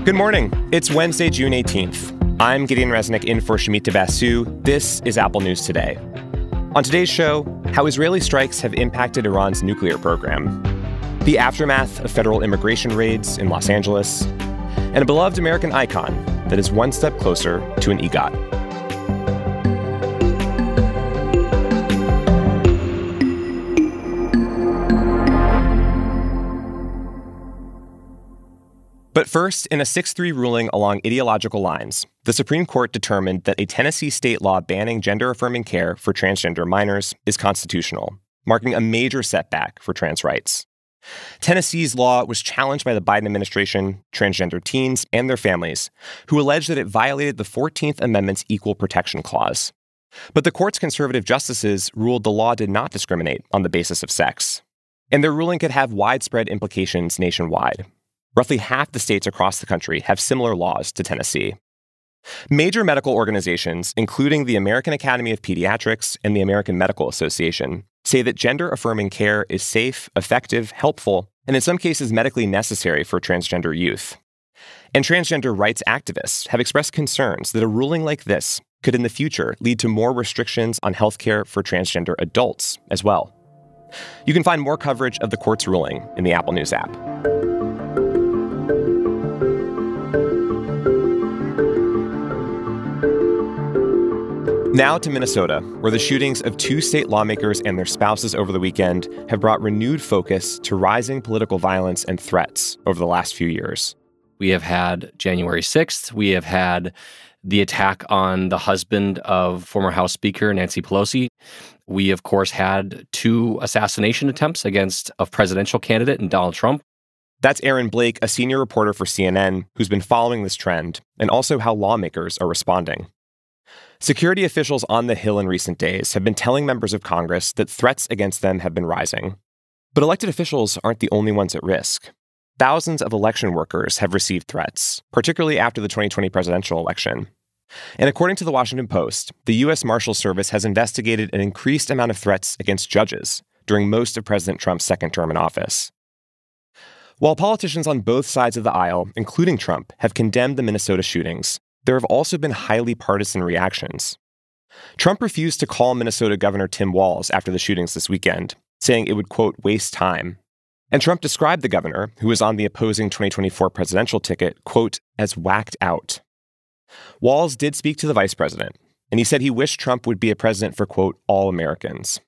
Good morning. It's Wednesday, June 18th. I'm Gideon Resnick in for Shamita Basu. This is Apple News Today. On today's show, how Israeli strikes have impacted Iran's nuclear program, the aftermath of federal immigration raids in Los Angeles, and a beloved American icon that is one step closer to an EGOT. But first, in a 6-3 ruling along ideological lines, the Supreme Court determined that a Tennessee state law banning gender-affirming care for transgender minors is constitutional, marking a major setback for trans rights. Tennessee's law was challenged by the Biden administration, transgender teens, and their families, who alleged that it violated the 14th Amendment's Equal Protection Clause. But the court's conservative justices ruled the law did not discriminate on the basis of sex, and their ruling could have widespread implications nationwide. Roughly half the states across the country have similar laws to Tennessee. Major medical organizations, including the American Academy of Pediatrics and the American Medical Association, say that gender-affirming care is safe, effective, helpful, and in some cases medically necessary for transgender youth. And transgender rights activists have expressed concerns that a ruling like this could in the future lead to more restrictions on healthcare for transgender adults as well. You can find more coverage of the court's ruling in the Apple News app. Now to Minnesota, where the shootings of 2 state lawmakers and their spouses over the weekend have brought renewed focus to rising political violence and threats over the last few years. We have had January 6th. We have had the attack on the husband of former House Speaker Nancy Pelosi. We, of course, had 2 assassination attempts against a presidential candidate and Donald Trump. That's Aaron Blake, a senior reporter for CNN, who's been following this trend and also how lawmakers are responding. Security officials on the Hill in recent days have been telling members of Congress that threats against them have been rising. But elected officials aren't the only ones at risk. Thousands of election workers have received threats, particularly after the 2020 presidential election. And according to the Washington Post, the U.S. Marshals Service has investigated an increased amount of threats against judges during most of President Trump's second term in office. While politicians on both sides of the aisle, including Trump, have condemned the Minnesota shootings, there have also been highly partisan reactions. Trump refused to call Minnesota Governor Tim Walz after the shootings this weekend, saying it would, quote, waste time. And Trump described the governor, who was on the opposing 2024 presidential ticket, quote, as whacked out. Walz did speak to the vice president, and he said he wished Trump would be a president for, quote, all Americans.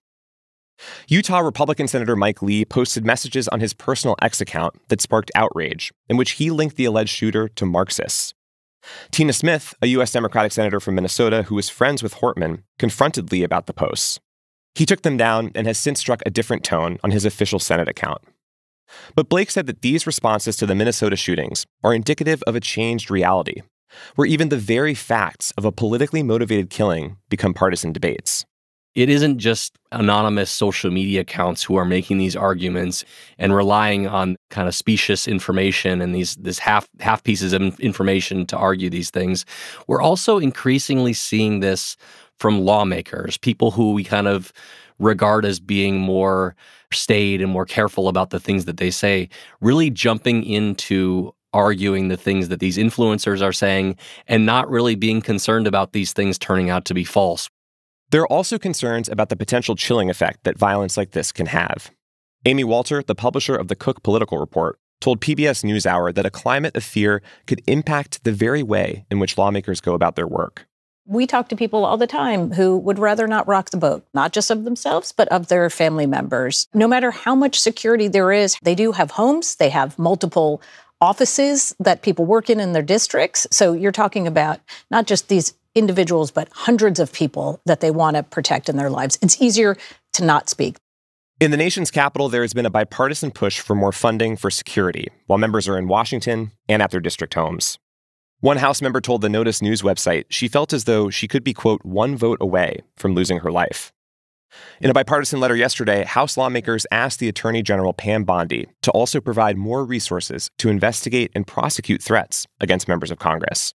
Utah Republican Senator Mike Lee posted messages on his personal X account that sparked outrage, in which he linked the alleged shooter to Marxists. Tina Smith, a U.S. Democratic senator from Minnesota who was friends with Hortman, confronted Lee about the posts. He took them down and has since struck a different tone on his official Senate account. But Blake said that these responses to the Minnesota shootings are indicative of a changed reality, where even the very facts of a politically motivated killing become partisan debates. It isn't just anonymous social media accounts who are making these arguments and relying on kind of specious information and this half pieces of information to argue these things. We're also increasingly seeing this from lawmakers, people who we kind of regard as being more staid and more careful about the things that they say, really jumping into arguing the things that these influencers are saying and not really being concerned about these things turning out to be false. There are also concerns about the potential chilling effect that violence like this can have. Amy Walter, the publisher of the Cook Political Report, told PBS NewsHour that a climate of fear could impact the very way in which lawmakers go about their work. We talk to people all the time who would rather not rock the boat, not just of themselves, but of their family members. No matter how much security there is, they do have homes, they have multiple offices that people work in their districts. So you're talking about not just these individuals, but hundreds of people that they want to protect in their lives. It's easier to not speak. In the nation's capital, there has been a bipartisan push for more funding for security, while members are in Washington and at their district homes. One House member told the Notice News website she felt as though she could be, quote, one vote away from losing her life. In a bipartisan letter yesterday, House lawmakers asked the Attorney General Pam Bondi to also provide more resources to investigate and prosecute threats against members of Congress.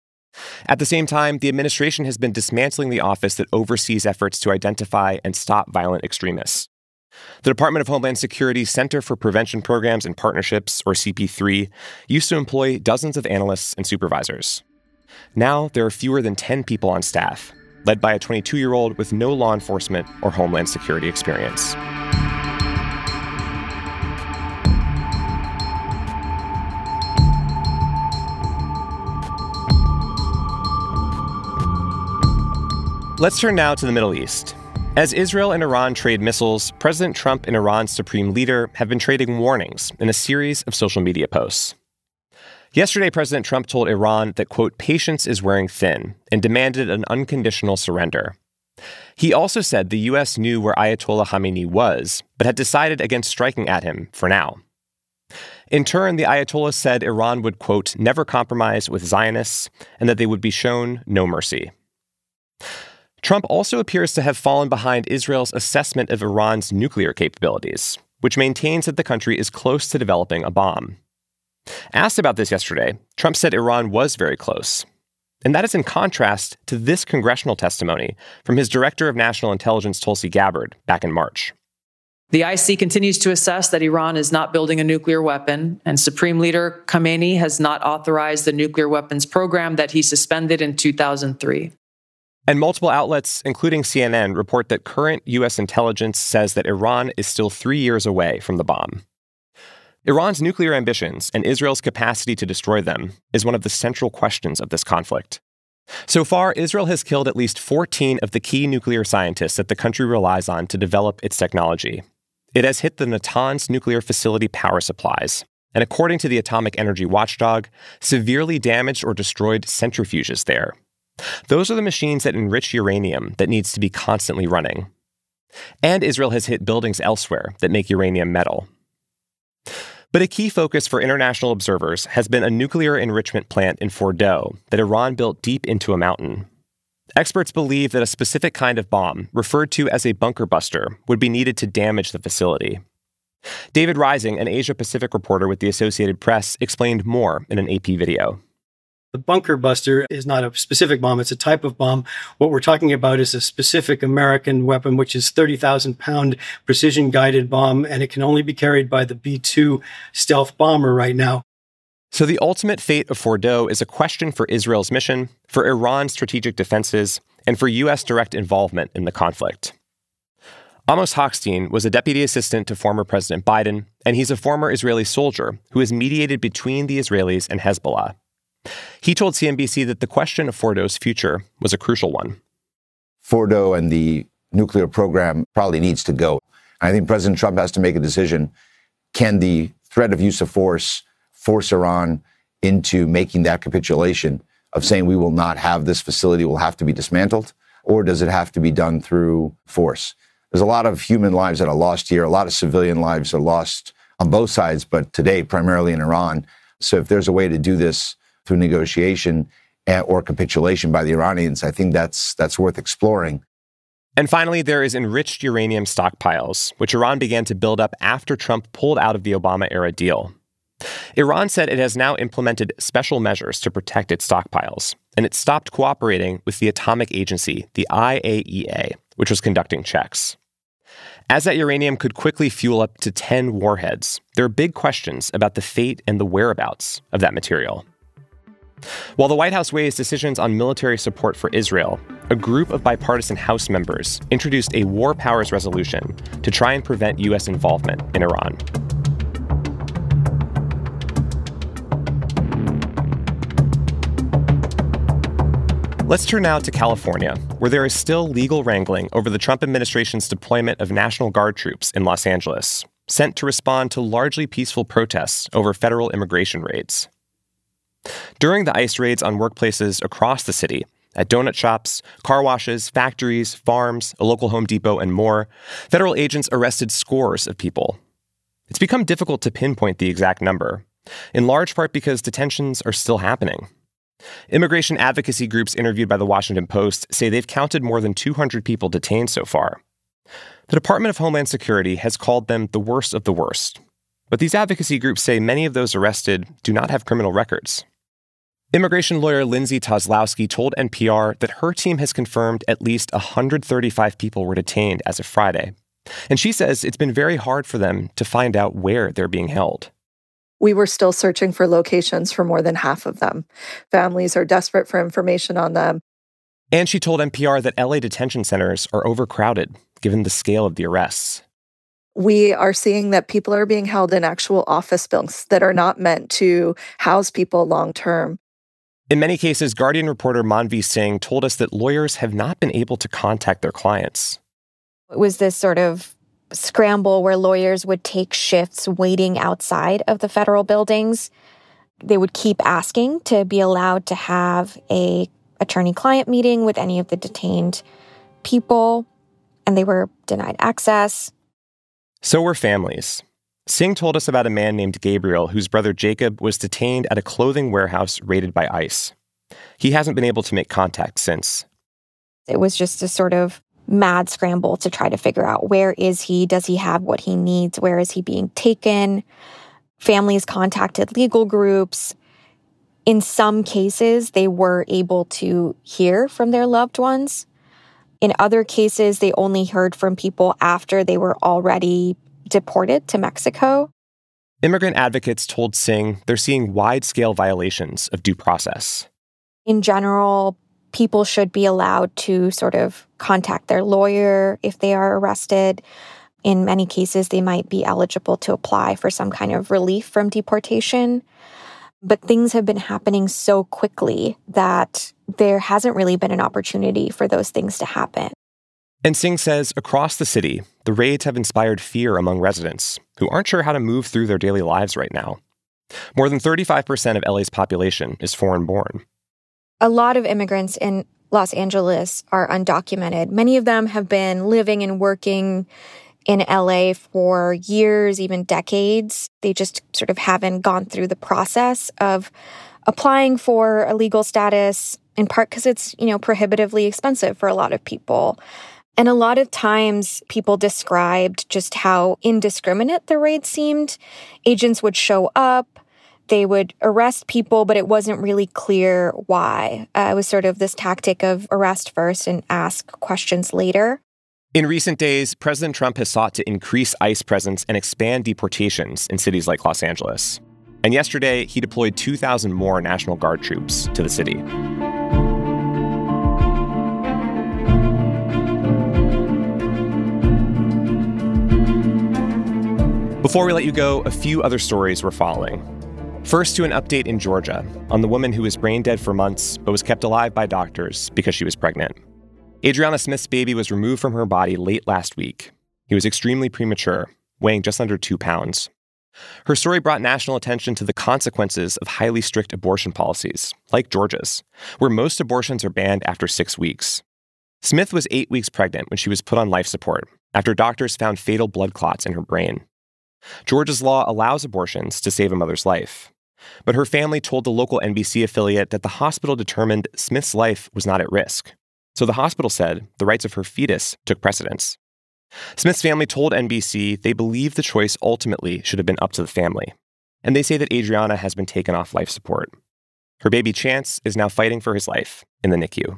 At the same time, the administration has been dismantling the office that oversees efforts to identify and stop violent extremists. The Department of Homeland Security's Center for Prevention Programs and Partnerships, or CP3, used to employ dozens of analysts and supervisors. Now, there are fewer than 10 people on staff, led by a 22-year-old with no law enforcement or Homeland Security experience. Let's turn now to the Middle East. As Israel and Iran trade missiles, President Trump and Iran's supreme leader have been trading warnings in a series of social media posts. Yesterday, President Trump told Iran that, quote, patience is wearing thin, and demanded an unconditional surrender. He also said the U.S. knew where Ayatollah Khamenei was, but had decided against striking at him for now. In turn, the Ayatollah said Iran would, quote, never compromise with Zionists, and that they would be shown no mercy. Trump also appears to have fallen behind Israel's assessment of Iran's nuclear capabilities, which maintains that the country is close to developing a bomb. Asked about this yesterday, Trump said Iran was very close. And that is in contrast to this congressional testimony from his Director of National Intelligence, Tulsi Gabbard, back in March. The IC continues to assess that Iran is not building a nuclear weapon, and Supreme Leader Khamenei has not authorized the nuclear weapons program that he suspended in 2003. And multiple outlets, including CNN, report that current U.S. intelligence says that Iran is still 3 years away from the bomb. Iran's nuclear ambitions and Israel's capacity to destroy them is one of the central questions of this conflict. So far, Israel has killed at least 14 of the key nuclear scientists that the country relies on to develop its technology. It has hit the Natanz nuclear facility power supplies, and according to the Atomic Energy Watchdog, severely damaged or destroyed centrifuges there. Those are the machines that enrich uranium that needs to be constantly running. And Israel has hit buildings elsewhere that make uranium metal. But a key focus for international observers has been a nuclear enrichment plant in Fordow that Iran built deep into a mountain. Experts believe that a specific kind of bomb, referred to as a bunker buster, would be needed to damage the facility. David Rising, an Asia-Pacific reporter with the Associated Press, explained more in an AP video. The bunker buster is not a specific bomb. It's a type of bomb. What we're talking about is a specific American weapon, which is 30,000-pound precision-guided bomb, and it can only be carried by the B-2 stealth bomber right now. So the ultimate fate of Fordow is a question for Israel's mission, for Iran's strategic defenses, and for U.S. direct involvement in the conflict. Amos Hochstein was a deputy assistant to former President Biden, and he's a former Israeli soldier who has mediated between the Israelis and Hezbollah. He told CNBC that the question of Fordow's future was a crucial one. Fordow and the nuclear program probably needs to go. I think President Trump has to make a decision. Can the threat of use of force Iran into making that capitulation of saying we will not have this facility, will have to be dismantled? Or does it have to be done through force? There's a lot of human lives that are lost here. A lot of civilian lives are lost on both sides, but today primarily in Iran. So if there's a way to do this through negotiation or capitulation by the Iranians, I think that's worth exploring. And finally, there is enriched uranium stockpiles, which Iran began to build up after Trump pulled out of the Obama-era deal. Iran said it has now implemented special measures to protect its stockpiles, and it stopped cooperating with the atomic agency, the IAEA, which was conducting checks. As that uranium could quickly fuel up to 10 warheads, there are big questions about the fate and the whereabouts of that material. While the White House weighs decisions on military support for Israel, a group of bipartisan House members introduced a war powers resolution to try and prevent U.S. involvement in Iran. Let's turn now to California, where there is still legal wrangling over the Trump administration's deployment of National Guard troops in Los Angeles, sent to respond to largely peaceful protests over federal immigration raids. During the ICE raids on workplaces across the city, at donut shops, car washes, factories, farms, a local Home Depot, and more, federal agents arrested scores of people. It's become difficult to pinpoint the exact number, in large part because detentions are still happening. Immigration advocacy groups interviewed by the Washington Post say they've counted more than 200 people detained so far. The Department of Homeland Security has called them the worst of the worst. But these advocacy groups say many of those arrested do not have criminal records. Immigration lawyer Lindsay Toslowski told NPR that her team has confirmed at least 135 people were detained as of Friday, And she says it's been very hard for them to find out where they're being held. We were still searching for locations for more than half of them. Families are desperate for information on them. And she told NPR that LA detention centers are overcrowded, given the scale of the arrests. We are seeing that people are being held in actual office buildings that are not meant to house people long term. In many cases, Guardian reporter Manvi Singh told us that lawyers have not been able to contact their clients. It was this sort of scramble where lawyers would take shifts waiting outside of the federal buildings. They would keep asking to be allowed to have a attorney-client meeting with any of the detained people, and they were denied access. So were families. Singh told us about a man named Gabriel whose brother Jacob was detained at a clothing warehouse raided by ICE. He hasn't been able to make contact since. It was just a sort of mad scramble to try to figure out, where is he? Does he have what he needs? Where is he being taken? Families contacted legal groups. In some cases, they were able to hear from their loved ones. In other cases, they only heard from people after they were already deported to Mexico. Immigrant advocates told Singh they're seeing wide-scale violations of due process. In general, people should be allowed to sort of contact their lawyer if they are arrested. In many cases, they might be eligible to apply for some kind of relief from deportation. But things have been happening so quickly that there hasn't really been an opportunity for those things to happen. And Singh says across the city, the raids have inspired fear among residents who aren't sure how to move through their daily lives right now. More than 35% of LA's population is foreign-born. A lot of immigrants in Los Angeles are undocumented. Many of them have been living and working in LA for years, even decades. They just sort of haven't gone through the process of applying for a legal status, in part because it's, prohibitively expensive for a lot of people. And a lot of times people described just how indiscriminate the raid seemed. Agents would show up, they would arrest people, but it wasn't really clear why. It was sort of this tactic of arrest first and ask questions later. In recent days, President Trump has sought to increase ICE presence and expand deportations in cities like Los Angeles. And yesterday, he deployed 2,000 more National Guard troops to the city. Before we let you go, a few other stories we're following. First, to an update in Georgia on the woman who was brain dead for months but was kept alive by doctors because she was pregnant. Adriana Smith's baby was removed from her body late last week. He was extremely premature, weighing just under 2 pounds. Her story brought national attention to the consequences of highly strict abortion policies, like Georgia's, where most abortions are banned after 6 weeks. Smith was 8 weeks pregnant when she was put on life support after doctors found fatal blood clots in her brain. Georgia's law allows abortions to save a mother's life. But her family told the local NBC affiliate that the hospital determined Smith's life was not at risk. So the hospital said the rights of her fetus took precedence. Smith's family told NBC they believe the choice ultimately should have been up to the family. And they say that Adriana has been taken off life support. Her baby Chance is now fighting for his life in the NICU.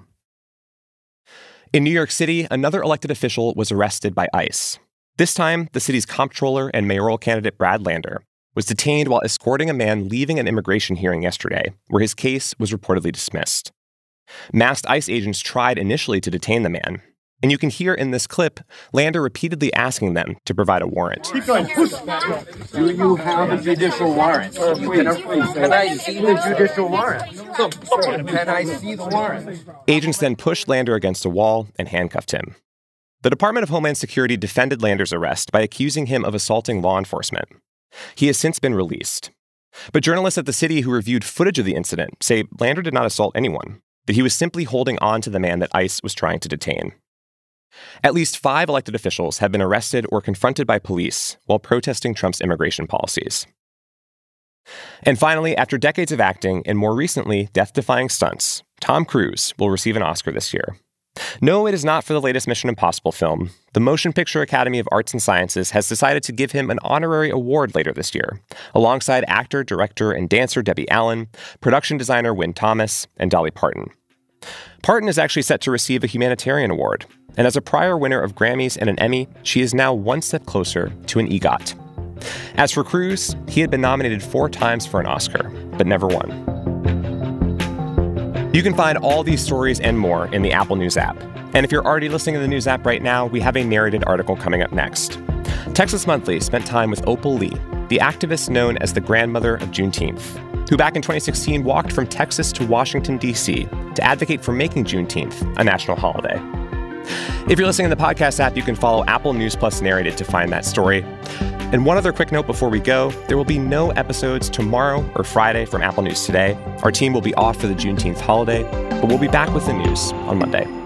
In New York City, another elected official was arrested by ICE. This time, the city's comptroller and mayoral candidate Brad Lander was detained while escorting a man leaving an immigration hearing yesterday, where his case was reportedly dismissed. Masked ICE agents tried initially to detain the man, and you can hear in this clip Lander repeatedly asking them to provide a warrant. Keep going. Push. Do you have a judicial warrant? Can I see the judicial warrant? Can I see the warrant? Agents then pushed Lander against a wall and handcuffed him. The Department of Homeland Security defended Lander's arrest by accusing him of assaulting law enforcement. He has since been released. But journalists at the city who reviewed footage of the incident say Lander did not assault anyone, that he was simply holding on to the man that ICE was trying to detain. At least 5 elected officials have been arrested or confronted by police while protesting Trump's immigration policies. And finally, after decades of acting and more recently death-defying stunts, Tom Cruise will receive an Oscar this year. No, it is not for the latest Mission Impossible film. The Motion Picture Academy of Arts and Sciences has decided to give him an honorary award later this year, alongside actor, director, and dancer Debbie Allen, production designer Wynn Thomas, and Dolly Parton. Parton is actually set to receive a humanitarian award And as a prior winner of Grammys and an Emmy, she is now one step closer to an EGOT. As for Cruz, he had been nominated 4 times for an Oscar, but never won. You can find all these stories and more in the Apple News app. And if you're already listening to the News app right now, we have a narrated article coming up next. Texas Monthly spent time with Opal Lee, the activist known as the grandmother of Juneteenth, who back in 2016 walked from Texas to Washington, D.C. to advocate for making Juneteenth a national holiday. If you're listening in the podcast app, you can follow Apple News Plus Narrated to find that story. And one other quick note before we go, there will be no episodes tomorrow or Friday from Apple News Today. Our team will be off for the Juneteenth holiday, but we'll be back with the news on Monday.